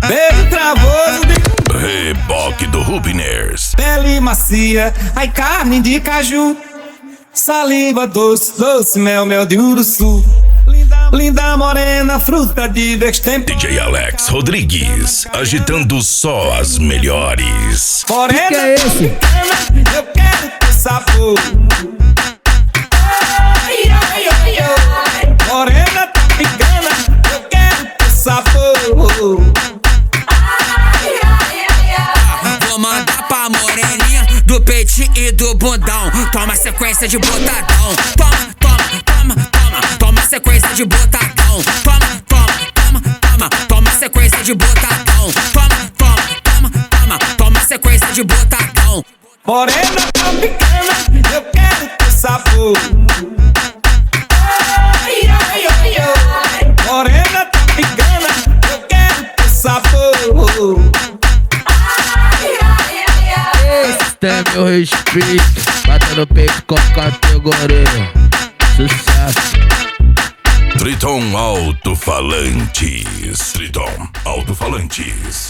Beijo travoso de Reboque do Rubiners. pele macia, ai carne de caju, saliva doce, doce, mel, mel de uruçu. Linda morena, fruta de destempo. DJ Alex Rodrigues, agitando só as melhores. Morena, Que é esse? eu quero ter sabor. Ai, ai, ai, ai. Morena tropicana, eu quero ter sabor. Vou mandar pra moreninha do peitinho e do bundão. Toma sequência de botadão. Toma, toma, toma, toma. Toma sequência de botadão. Toma, toma, toma, toma. Toma sequência de botadão. Toma, toma, toma, toma. Toma sequência de botadão. Morena tropicana, eu quero ter sabor. Ai, ai, ai, ai. Morena tropicana, eu quero ter sabor. Esse é meu respeito, bata no peito com categoria. Sucesso. Triton Alto-Falantes. Triton Alto-Falantes.